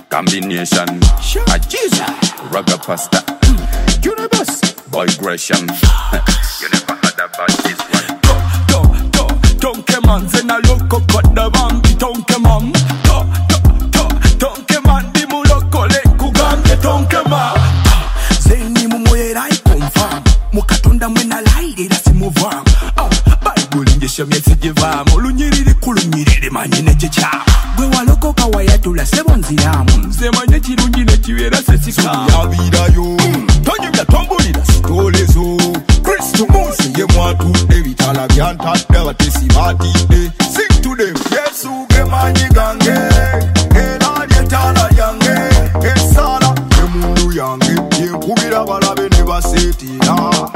combination. A Jesus, Ragga Pasta, Universe, Boy Gresham. You never had about this one. Donkey man, then a loco cut the bam. Donkey man, donkey man, di mu loco le kugam. Donkey man, zeni mu moyera ikonfam. Mukatonda mwena laide la si muvam. Bible njesha myetse jivam. Olunyiriri kulunyiriri manyine chicha. Gwe waloko kawaya tula sebonziramu. Zemanye chirungi ne chiwera sesika. Yabirayo, tonyumya tombulira sitolezo. Kristo Mose ye mwatu evitala byanta debatesi batide. Sing to them, Yesu ge manyi gange. Elali etala yange. Esala ge mundu yange. Yenkubira balabe ne basetina.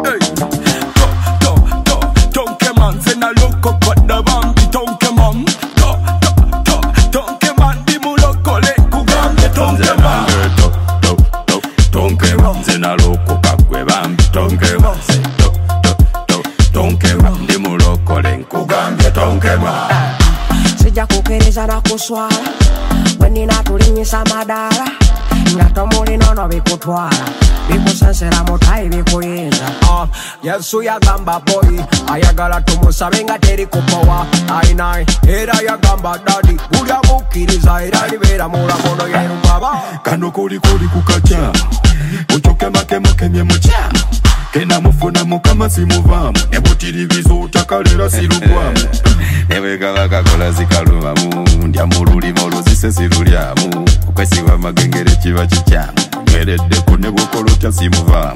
Donkey man, zena loko cut the bam. Donkey man, donkey man, di mu loko le kugam. Donkey man, donkey man, zena loko kakwe bam. Donkey man, donkey man, di mu loko le kugam. Donkey man. Sija kukereza na kuswala Weni natulinyisa madara Ngato muli nono vikutwala Vikusensera mutai vikuyinza Yesu yagamba boy Ayagala tumusabe nga teri kupowa Ainai era yagamba daddy Bulya mukiriza era libera mulakono yenu baba Kano kuli kukacha Uchoke make mye muchamu Kena mufuna mukama simuvamu Nebutiribizo utakalera sirugwamu Nebegala kakola zikalumamu Ndya mululi moluzise sirulyamu Kukwesiwa magengere chiva chichamu Ngeredde kunebukoluta simuvamu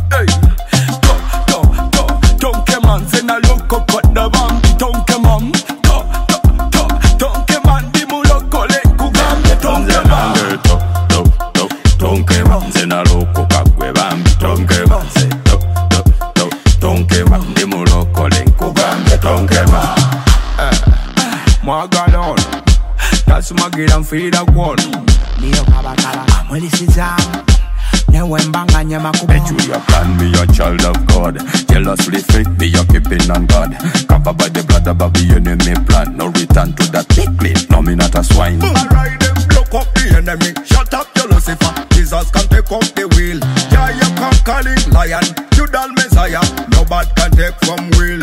Donkey man, zena loko cut the bam. Donkey man, donkey man, di mu loko le kugam. Donkey man, donkey man, zena loko kakwe bam. Donkey man, donkey man, di mu loko le kugam. Donkey man. Mwagalon, that's magiran fida kwon. Niyo kabakala amulisizamu. Newembanga nyama kubo. Bet you plan me a child of God. Jealously fake me a keeping on God. Covered by the blood of the enemy plan. No return to that tickling. No me not a swine. Alright them block up the enemy. Shut up your Lucifer. Jesus can take up the wheel. Yeah, you conquering lion. You done Messiah. Nobody can take from will.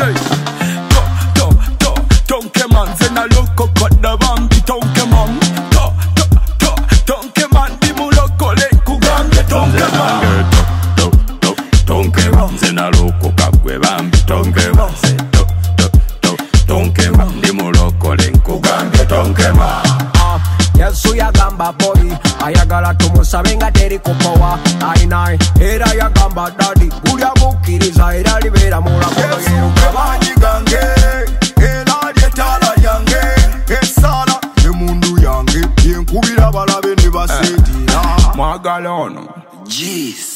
Donkey man, zena loko cut the bam. Donkey man, donkey man, di mu loko le kugam. Donkey man, donkey man, zena loko kakwe bam. Donkey man, donkey man, di mu loko le kugam. Donkey man. Yesu yagamba boy Ayagala tumusabe nga teri kupowa Ainai era yagamba daddy Bulya mukiriza era libera mulakono yenu Yesu gange Elali etala yange Esala ye mundu yange Yenkubira balabe ne basetina Mwagalono Jeez.